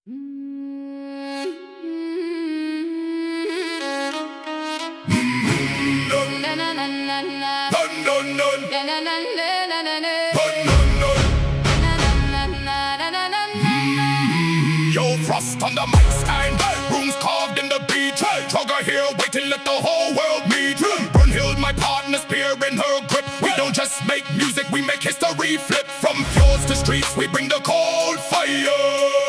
Yo, Frost on the mic stand, rooms carved in the beach. Jogger here, waiting, let the whole world meet. Brunhild, my partner, spear in her grip. We don't just make music, we make history flip. From fjords to streets, we bring the cold fire.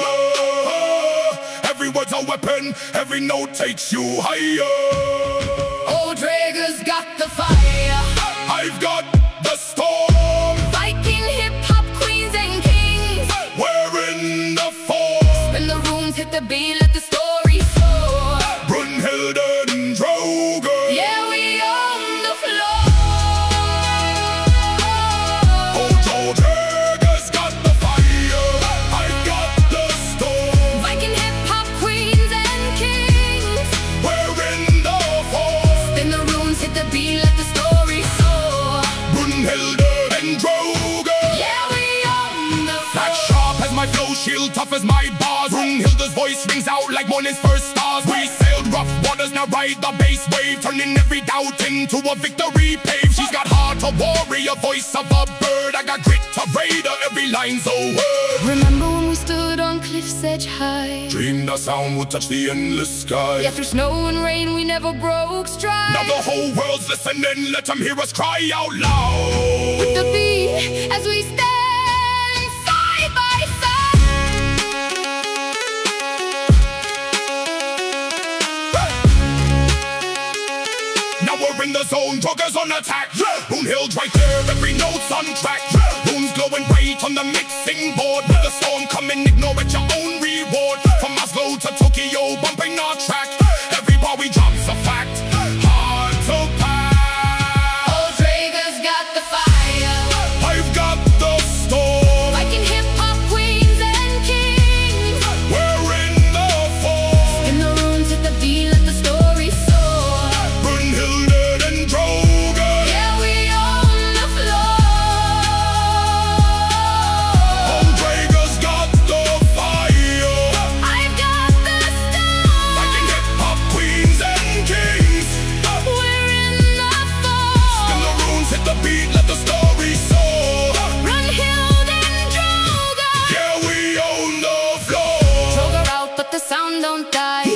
Every word's a weapon, every note takes you higher. Old Draeger's got the fire. I've got the storm. Viking hip-hop queens and kings. We're in the form. When the rooms hit the beat, let the story soar. Brunhild and Draugr. Yeah, we on the floor. Old Draeger's got the fire. I've got the storm. Viking hip-hop queens and kings. We're in the form. When the rooms hit the beat, let the story soar. Brunhild and Draugr. Yeah, we on the floor. That sharp as my flow, shield tough as my bars. Brunhild's voice rings out like morning's first stars. We sailed rough waters, now ride the bass wave, turning every doubt into a victory pave. She's got heart of warrior, voice of a bird. I got grit to raider, every line's a word. Remember when we stood on cliff's edge high? Dreamed our sound would touch the endless sky. Yeah, through snow and rain we never broke stride. Now the whole world's listening, let them hear us cry out loud. With the beat as we stand side by side. Now we're in the zone, Drauggr's on attack. Brunhild's right there, every note's on track. Runes glowing bright on the mixing board. With the storm coming, ignore at your own reward. From Oslo to Tokyo, bumping our track. Every bar we drop's a fact. Hard to pass. Old Draeger's got the fire. I've got the storm. Viking hip-hop queens and kings. We're in the form. In the rooms hit the beat, let the story soar. Brunhild and Draugr. Yeah, we on the floor. Old Draeger's got the fire. I've got the stars. Viking hip-hop queens and kings. We're in the fall. In the runes hit the beat, let the story soar. Brunhild and Draugr. Yeah, we own the floor. Draugr out, but the sound don't die.